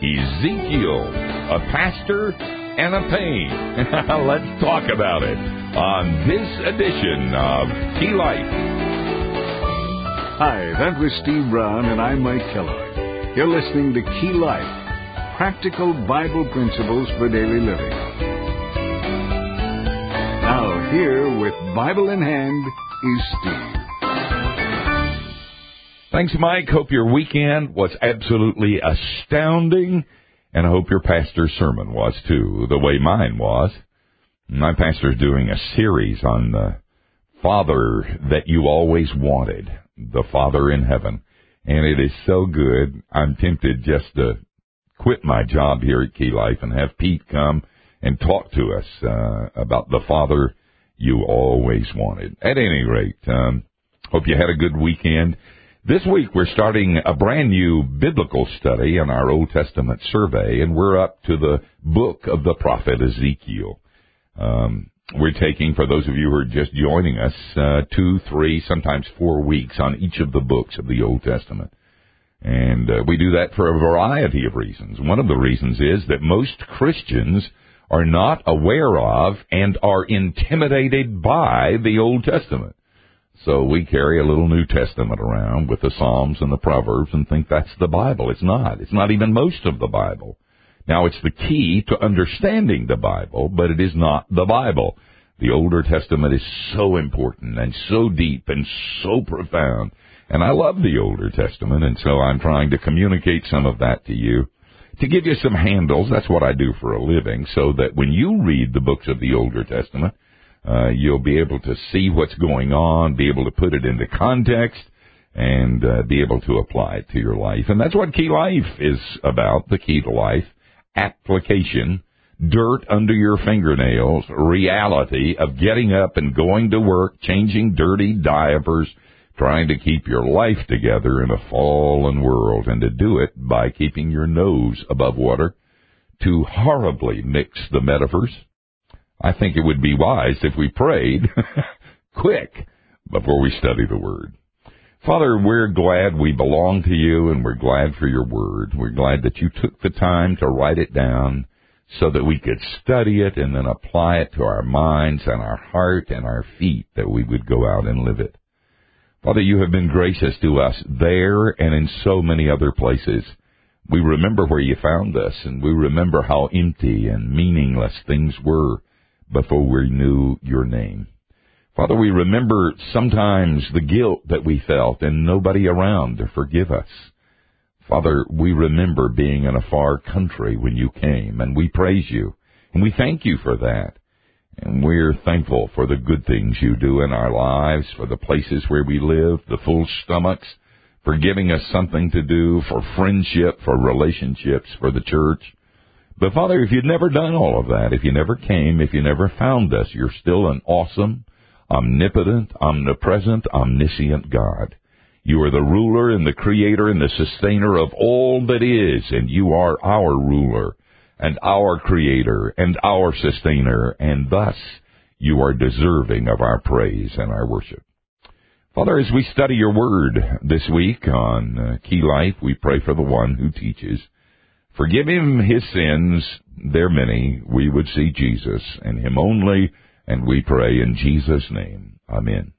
Ezekiel, a pastor and a pain. Let's talk about it on this edition of Key Life. Hi, that was Steve Brown, and I'm Mike Kellogg. You're listening to Key Life, practical Bible principles for daily living. Now, here with Bible in hand is Steve. Thanks, Mike. Hope your weekend was absolutely astounding, and I hope your pastor's sermon was, too, the way mine was. My pastor's doing a series on the Father that you always wanted, the Father in heaven, and it is so good. I'm tempted just to quit my job here at Key Life and have Pete come and talk to us about the Father you always wanted. At any rate, hope you had a good weekend. This week we're starting a brand new biblical study in our Old Testament survey, and we're up to the book of the prophet Ezekiel. We're taking, for those of you who are just joining us, 2, 3, sometimes 4 weeks on each of the books of the Old Testament. And we do that for a variety of reasons. One of the reasons is that most Christians are not aware of and are intimidated by the Old Testament. So we carry a little New Testament around with the Psalms and the Proverbs and think that's the Bible. It's not. It's not even most of the Bible. Now, it's the key to understanding the Bible, but it is not the Bible. The Older Testament is so important and so deep and so profound. And I love the Older Testament, and so I'm trying to communicate some of that to you, to give you some handles. That's what I do for a living, so that when you read the books of the Older Testament, you'll be able to see what's going on, be able to put it into context, and be able to apply it to your life. And that's what Key Life is about, the key to life. Application, dirt under your fingernails, reality of getting up and going to work, changing dirty diapers, trying to keep your life together in a fallen world, and to do it by keeping your nose above water. To horribly mix the metaphors, I think it would be wise if we prayed quick before we study the Word. Father, we're glad we belong to you, and we're glad for your Word. We're glad that you took the time to write it down so that we could study it and then apply it to our minds and our heart and our feet, that we would go out and live it. Father, you have been gracious to us there and in so many other places. We remember where you found us, and we remember how empty and meaningless things were before we knew your name. Father, we remember sometimes the guilt that we felt and nobody around to forgive us. Father, we remember being in a far country when you came, and we praise you, and we thank you for that. And we're thankful for the good things you do in our lives, for the places where we live, the full stomachs, for giving us something to do, for friendship, for relationships, for the church. But, Father, if you'd never done all of that, if you never came, if you never found us, you're still an awesome, omnipotent, omnipresent, omniscient God. You are the ruler and the creator and the sustainer of all that is, and you are our ruler and our creator and our sustainer, and thus you are deserving of our praise and our worship. Father, as we study your word this week on Key Life, we pray for the one who teaches. Forgive him his sins, they're many. We would see Jesus and him only, and we pray in Jesus' name. Amen.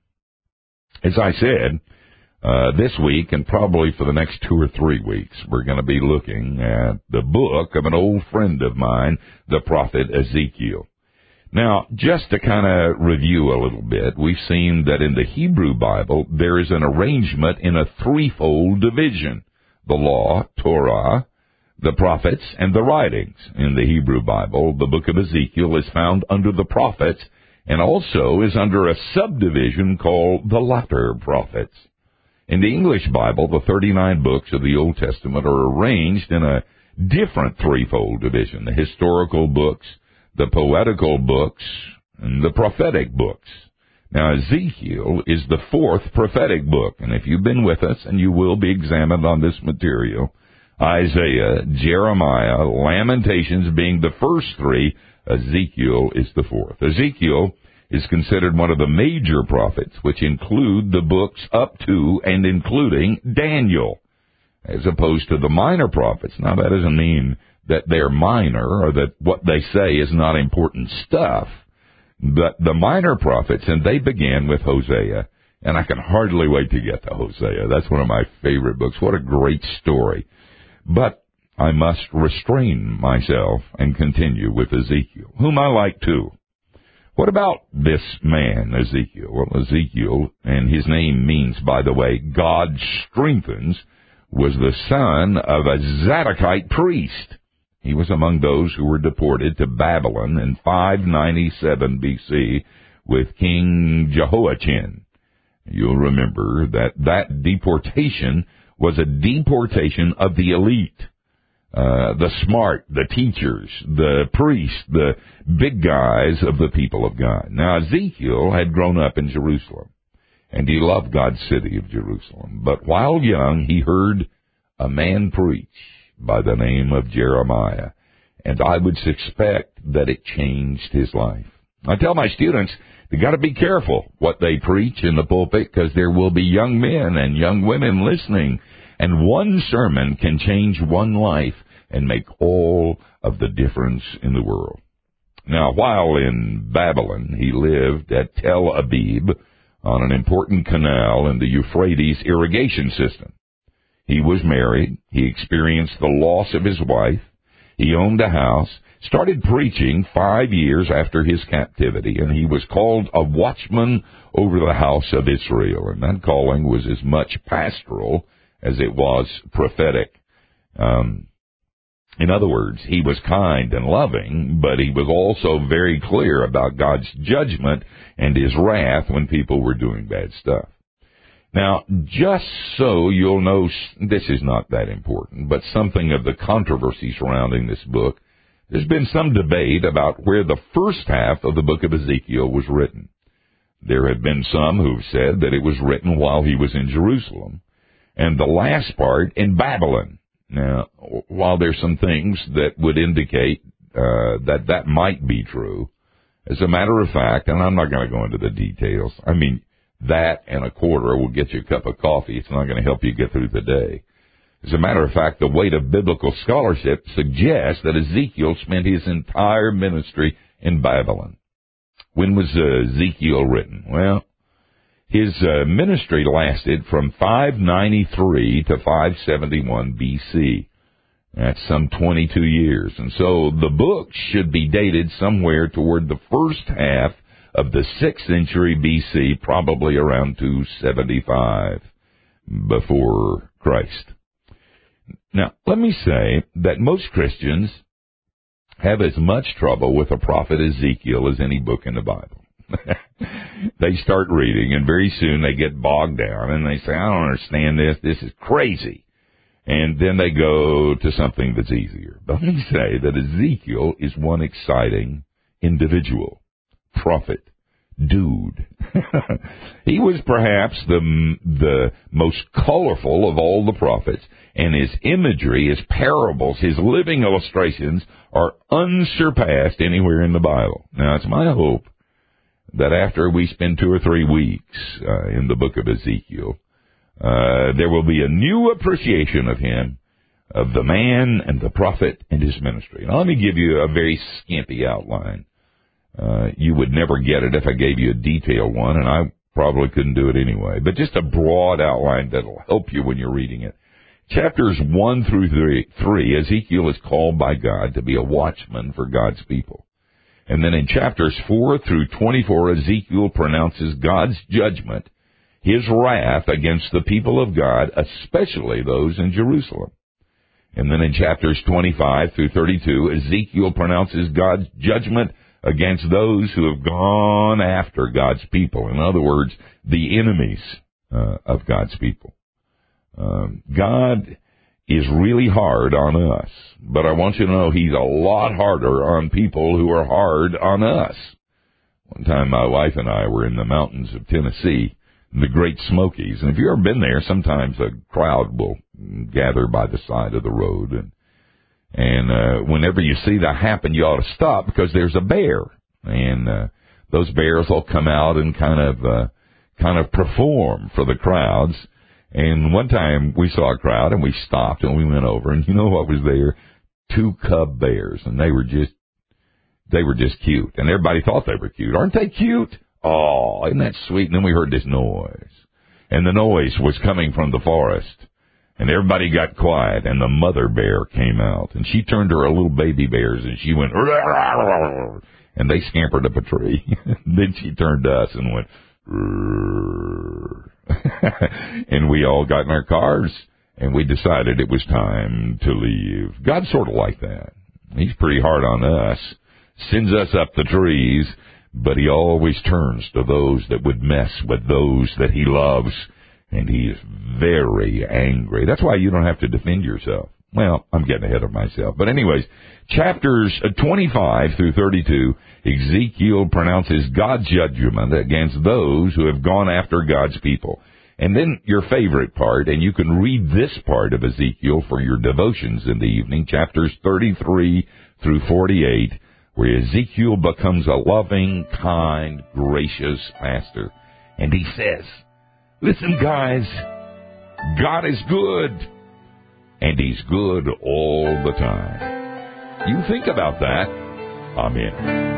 As I said, this week, and probably for the next 2 or 3 weeks, we're going to be looking at the book of an old friend of mine, the prophet Ezekiel. Now, just to kind of review a little bit, we've seen that in the Hebrew Bible, there is an arrangement in a threefold division: the law, Torah, the prophets, and the writings. In the Hebrew Bible, the book of Ezekiel is found under the prophets and also is under a subdivision called the latter prophets. In the English Bible, the 39 books of the Old Testament are arranged in a different threefold division: the historical books, the poetical books, and the prophetic books. Now, Ezekiel is the fourth prophetic book, and if you've been with us, and you will be examined on this material, Isaiah, Jeremiah, Lamentations being the first three, Ezekiel is the fourth. Ezekiel is considered one of the major prophets, which include the books up to and including Daniel. as opposed to the minor prophets. Now, that doesn't mean that they're minor or that what they say is not important stuff, but the minor prophets, and they began with Hosea, and I can hardly wait to get to Hosea. That's one of my favorite books. What a great story. But I must restrain myself and continue with Ezekiel, whom I like too. What about this man, Ezekiel? Well, Ezekiel, and his name means, by the way, God strengthens, was the son of a Zadokite priest. He was among those who were deported to Babylon in 597 B.C. with King Jehoiachin. You'll remember that deportation was a deportation of the elite. The smart, the teachers, the priests, the big guys of the people of God. Now, Ezekiel had grown up in Jerusalem, and he loved God's city of Jerusalem. But while young, he heard a man preach by the name of Jeremiah, and I would suspect that it changed his life. I tell my students, they got to be careful what they preach in the pulpit, because there will be young men and young women listening, and one sermon can change one life and make all of the difference in the world. Now, while in Babylon, he lived at Tel Aviv on an important canal in the Euphrates irrigation system. He was married. He experienced the loss of his wife. He owned a house, started preaching 5 years after his captivity, and he was called a watchman over the house of Israel. And that calling was as much pastoral as it was prophetic. In other words, he was kind and loving, but he was also very clear about God's judgment and his wrath when people were doing bad stuff. Now, just so you'll know, this is not that important, but something of the controversy surrounding this book, there's been some debate about where the first half of the book of Ezekiel was written. There have been some who've said that it was written while he was in Jerusalem, and the last part in Babylon. Now, while there's some things that would indicate that might be true, as a matter of fact, and I'm not going to go into the details, I mean, that and a quarter will get you a cup of coffee. It's not going to help you get through the day. As a matter of fact, the weight of biblical scholarship suggests that Ezekiel spent his entire ministry in Babylon. When was Ezekiel written? Well, his ministry lasted from 593 to 571 B.C. That's some 22 years. And so the book should be dated somewhere toward the first half of the 6th century B.C., probably around 275 before Christ. Now, let me say that most Christians have as much trouble with the prophet Ezekiel as any book in the Bible. They start reading, and very soon they get bogged down, and they say, I don't understand this. This is crazy. And then they go to something that's easier. But let me say that Ezekiel is one exciting individual, prophet, dude. He was perhaps the most colorful of all the prophets, and his imagery, his parables, his living illustrations are unsurpassed anywhere in the Bible. Now, it's my hope that after we spend 2 or 3 weeks in the book of Ezekiel, there will be a new appreciation of him, of the man and the prophet and his ministry. Now, let me give you a very skimpy outline. You would never get it if I gave you a detailed one, and I probably couldn't do it anyway. But just a broad outline that'll help you when you're reading it. Chapters 1 through 3, Ezekiel is called by God to be a watchman for God's people. And then in chapters 4 through 24, Ezekiel pronounces God's judgment, his wrath against the people of God, especially those in Jerusalem. And then in chapters 25 through 32, Ezekiel pronounces God's judgment against those who have gone after God's people. In other words, the enemies of God's people. God is really hard on us, but I want you to know he's a lot harder on people who are hard on us. One time my wife and I were in the mountains of Tennessee, the Great Smokies, and if you've ever been there, sometimes a crowd will gather by the side of the road, and whenever you see that happen, you ought to stop because there's a bear, and those bears will come out and kind of perform for the crowds. And one time we saw a crowd and we stopped and we went over, and you know what was there? 2 cub bears, and they were just cute. And everybody thought they were cute. Aren't they cute? Oh, isn't that sweet? And then we heard this noise. And the noise was coming from the forest. And everybody got quiet, and the mother bear came out. And she turned to her little baby bears, and she went, and they scampered up a tree. Then she turned to us and went, and we all got in our cars, and we decided it was time to leave. God's sort of like that. He's pretty hard on us, sends us up the trees, but he always turns to those that would mess with those that he loves, and he is very angry. That's why you don't have to defend yourself. Well, I'm getting ahead of myself. But anyways, chapters 25 through 32, Ezekiel pronounces God's judgment against those who have gone after God's people. And then your favorite part, and you can read this part of Ezekiel for your devotions in the evening, chapters 33 through 48, where Ezekiel becomes a loving, kind, gracious pastor. And he says, listen, guys, God is good, and he's good all the time. You think about that. Amen.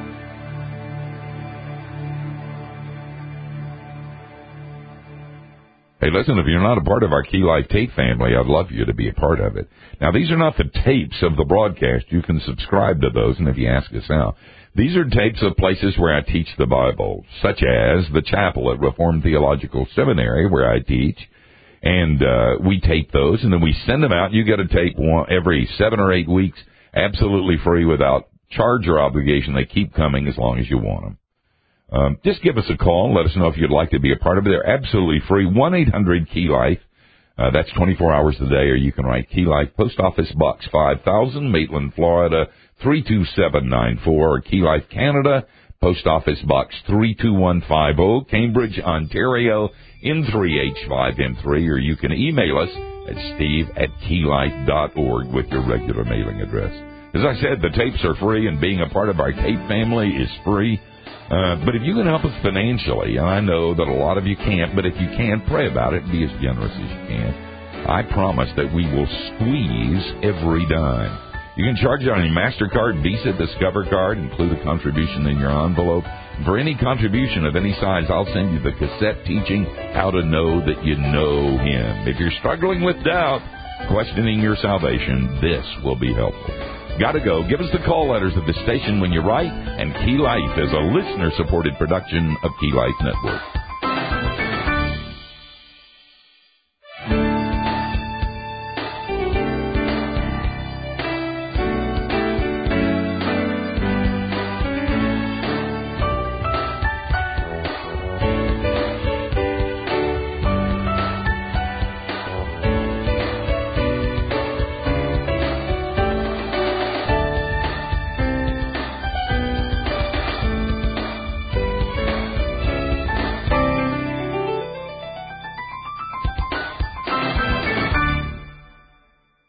Hey, listen, if you're not a part of our Key Life tape family, I'd love you to be a part of it. Now, these are not the tapes of the broadcast. You can subscribe to those, and if you ask us how, these are tapes of places where I teach the Bible, such as the chapel at Reformed Theological Seminary, where I teach, and we tape those, and then we send them out. You get a tape every 7 or 8 weeks, absolutely free, without charge or obligation. They keep coming as long as you want them. Just give us a call and let us know if you'd like to be a part of it. They're absolutely free. 1-800-KEY-LIFE. That's 24 hours a day, or you can write Key Life, Post Office Box 5000, Maitland, Florida, 32794, or Key Life Canada, Post Office Box 32150, Cambridge, Ontario, N3H5N3, or you can email us at steve@keylife.org with your regular mailing address. As I said, the tapes are free, and being a part of our tape family is free. But if you can help us financially, and I know that a lot of you can't, but if you can, pray about it and be as generous as you can. I promise that we will squeeze every dime. You can charge it on your MasterCard, Visa, Discover card, include a contribution in your envelope. For any contribution of any size, I'll send you the cassette teaching how to know that you know Him. If you're struggling with doubt, questioning your salvation, this will be helpful. Gotta go. Give us the call letters of the station when you write, and Key Life is a listener-supported production of Key Life Network.